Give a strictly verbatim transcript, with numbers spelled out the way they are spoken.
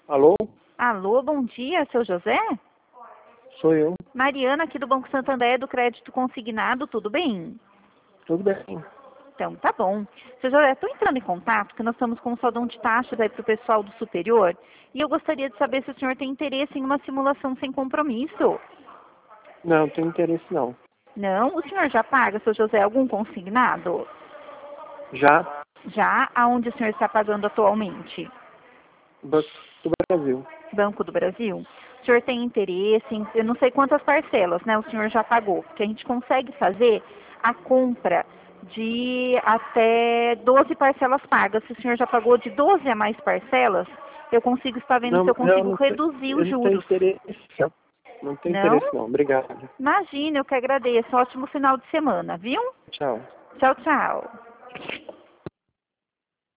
Alô? Alô, bom dia, seu José? Sou eu. Mariana, aqui do Banco Santander, do Crédito Consignado, tudo bem? Tudo bem. Então, tá bom. Seu José, estou entrando em contato, porque nós estamos com um saldão de taxas aí para o pessoal do superior, e eu gostaria de saber se o senhor tem interesse em uma simulação sem compromisso. Não, não tenho interesse não. Não? O senhor já paga, seu José, algum consignado? Já? Já? Aonde o senhor está pagando atualmente? Banco do Brasil. Banco do Brasil? O senhor tem interesse em, eu não sei quantas parcelas, né, o senhor já pagou, porque a gente consegue fazer a compra de até doze parcelas pagas. Se o senhor já pagou de doze a mais parcelas, eu consigo estar vendo Não, se eu não, consigo não, te- reduzir os eu não tenho juros. interesse. Não, não tenho Não? interesse não. Obrigado. Imagina, eu que agradeço. Ótimo final de semana, viu? Tchau. Tchau, tchau.